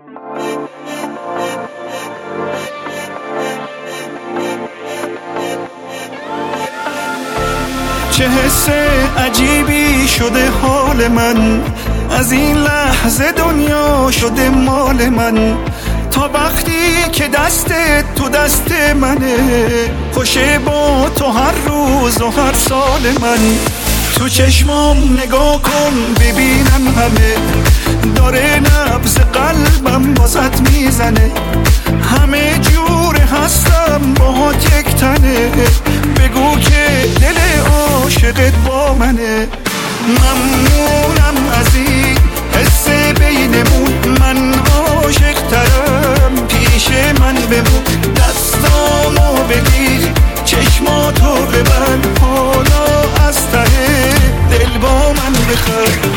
چه حس عجیبی شده حال من، از این لحظه دنیا شده مال من. تا وقتی که دستت تو دست منه، خوشه با تو هر روز و هر سال من. تو چشمام نگاه کن ببینم همه، داره نبض قلبم بازت میزنه. همه جور هستم باهات یک تنه، بگو که دل عاشقت با منه. ممنونم از این حس بینمون، من عاشق ترم پیش من بمون. دستامو بگیر چشماتو ببند، حالا از ته دل با من بخند.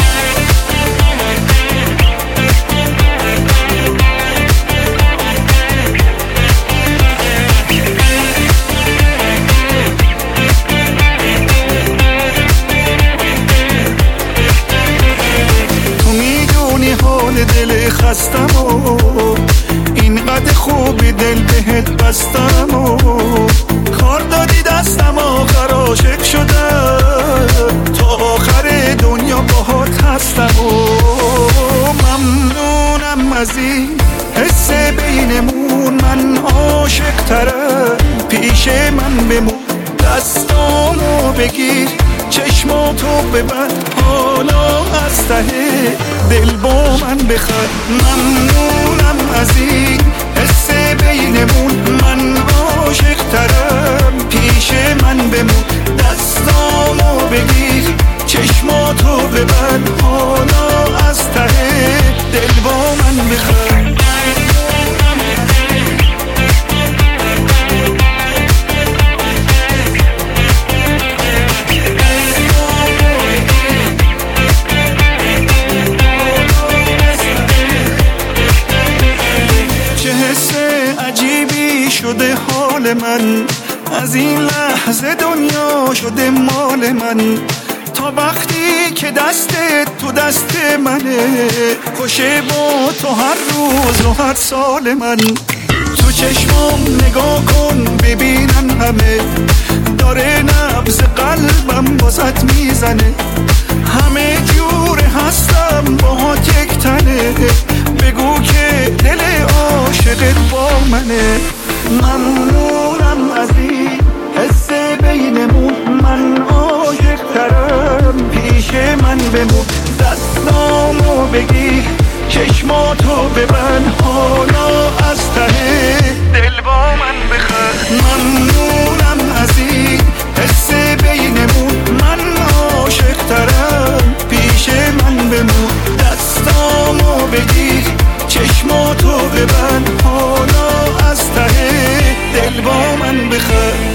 دل خستم و اینقدر خوبی دل بهت بستم و کار دادی دستم آخر عاشق شدم، تا آخر دنیا باهات هستم و ممنونم از این حس بینمون، من عاشق ترم پیش من بمون. دستامو بگیر چشماتو ببند، حالا از ته دل با من بخند. ممنونم از این حس بینمون، من عاشق ترم پیش من بمون. دستامو بگیر چشماتو ببند، حالا از ته دل با من بخند. شده حال من، از این لحظه دنیا شده مال من. تا وقتی که دستت تو دست منه، خوشه با تو هر روز و هر سال من. تو چشمام نگاه کن ببینم همه، داره نبض قلبم بازت میزنه. همه جور هستم باهات یک تنه، بگو که دل عاشقت با منه. ممنونم از این حس بینمون، من عاشق ترم پیش من بمون. دستامو بگیر چشماتو ببند، حالا از ته دل با من بخند. ممنونم از این حس بینمون، من عاشق ترم پیش من بمون. دستامو بگیر چشماتو ببند، حالا از ته دل با من بخند.